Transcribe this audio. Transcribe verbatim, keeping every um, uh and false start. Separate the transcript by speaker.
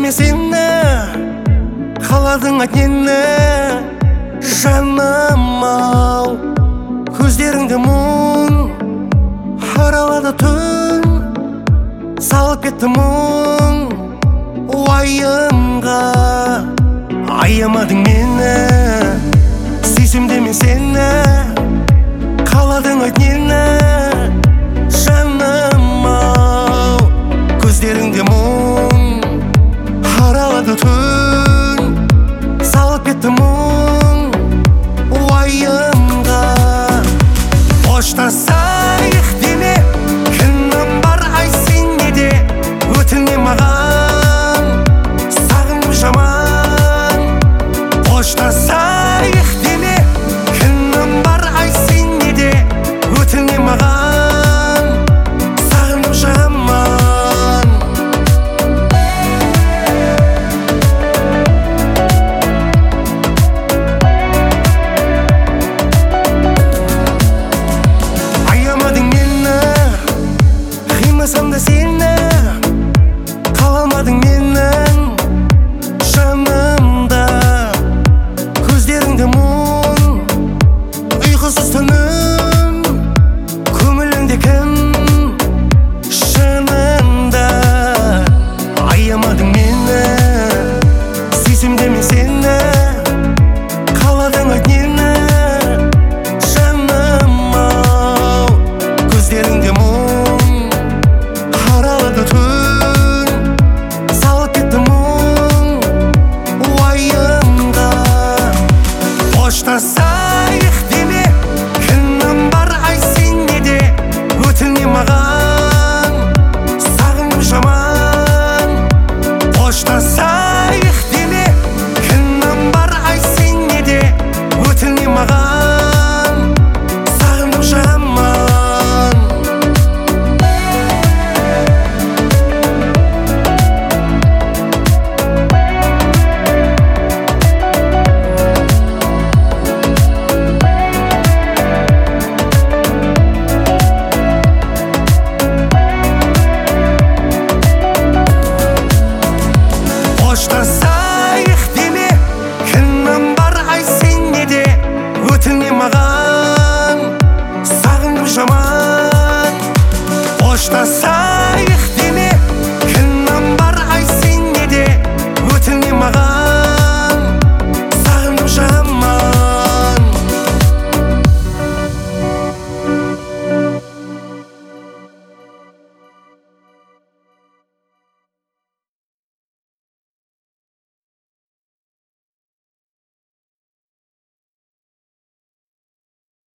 Speaker 1: мен сені, қаладың ат нені, жаным-ау. Көздеріңді мұң аралады түн, салып кетті мұң уайымға. Аямадың мені, сүйсем де мен сені, қаладың ат нені, жаным-ау. Көздеріңде мұң аралады түн, салып кетті мұң уайымға. Қоштасайық деме, кінәм бар ай сенде де, өтіне маған сағынып жаман. Қоштасайық деме, кінәм бар ай сенде де, өтіне маған сағынып жаман. Аямадың мені, қимасам да сені, қала алмадың менің жанымда. Көздеріңде мұң, ұйқысыз түнім, көңіліңде кім